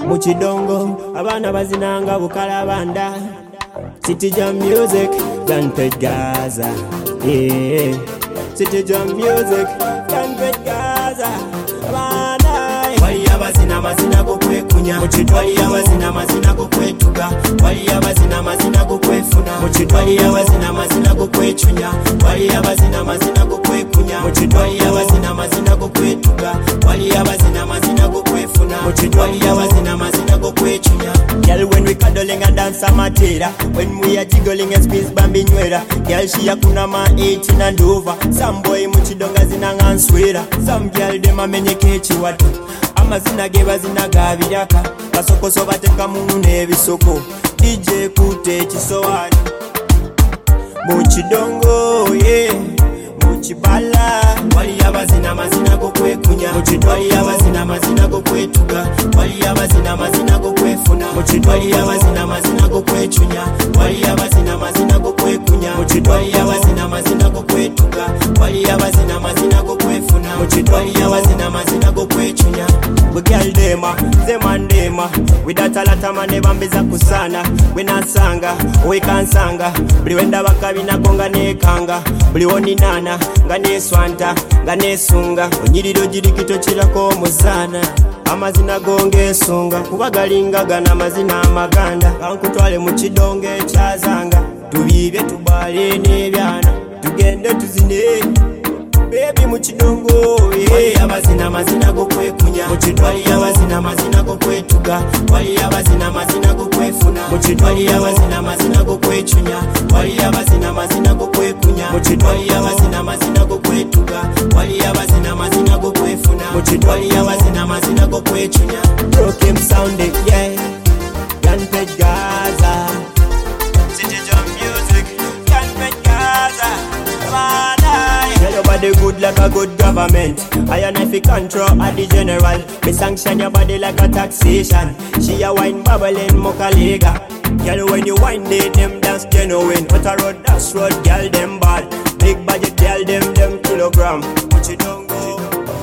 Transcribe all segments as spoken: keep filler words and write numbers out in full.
Muchidongo abana bazinanga bukalabanda City Jam Music Gunpet Gaza yeah. City Jam Music Gunpet Gaza abana wali abazina mazina go kwekunya wali abazina mazina go kwetuga wali abazina mazina go kwefuna wali abazina mazina go kwechunya wali abazina mazina go kwekunya wali abazina mazina go kwetuga wali abazina mazina go kwefuna wali abazina mazina go kwechunya. Girl, when we cuddling and dance amatera, when we are jiggling and squeeze bambi nywera, girl she a kuna ma eighteen and over. Some boy muchidonga zinanga nswera, some girl dem amenye kechi watu amazina geba zinaga biraka basokoso bateka munu nebisoko D J kute chisowani muchidongo yeah muchibala wali abazina mazina go kwekunya wali abazina mazina go kwetuga wali abazina mazina go kwefuna wali abazina mazina go kwechunya wali abazina mazina go kwekunya wali abazina mazina go kwetuga wali abazina mazina go kwefuna wali abazina mazina go kwechunya. We girl dema, zeman dema we that a lot of man never mbiza kusana we nasanga, we kansanga buli wenda bakabina konga nekanga buli woni nana nga neswanta nga nesunga onyiriro jirikito kirako muzana amazina gonge ensonga kuba galinga gana amazina amaganda kankutwale mu kidonge ekyazanga tubibe tubale n'ebyana tugende tuzine baby muchidongo wali abazina mazina go kwekunya wali abazina mazina go kwetuga wali abazina mazina go kwefuna wali abazina mazina go kwechunya wali abazina mazina go kwekunya wali abazina mazina go kwetuga wali abazina mazina go kwefuna wali abazina mazina go kwechunya. Rock him sound it yeah Gunpet Gaza City Jam Music Gunpet Gaza tell your body good like a good government. I and if you control at the general. Me sanction your body like a taxation. She a wine bubbling mokalega. Girl when you wine they them dance genuine. But a road that's road girl them bad. Big budget girl them them kilogram. But you don't go.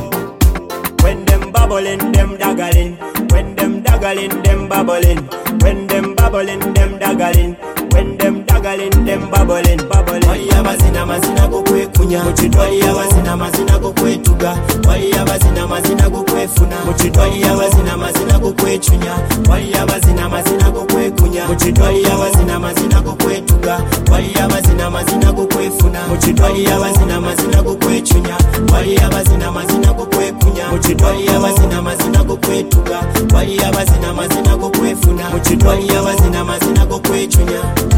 When them bubbling them daggling. When them daggling them bubbling. When them bubbling them daggling. When them daggling them bubbling bubbling. Wali abazina mazina go kwekunya wali abazina mazina go kwetuga wali abazina mazina go kwefuna wali abazina mazina go kwechunya wali abazina mazina go kwekunya wali abazina mazina go kwetuga wali abazina mazina go kwefuna wali abazina mazina go kwechunya wali abazina mazina go kwekunya wali abazina mazina go kwetuga wali abazina mazina go kwefuna wali abazina mazina go kwechunya.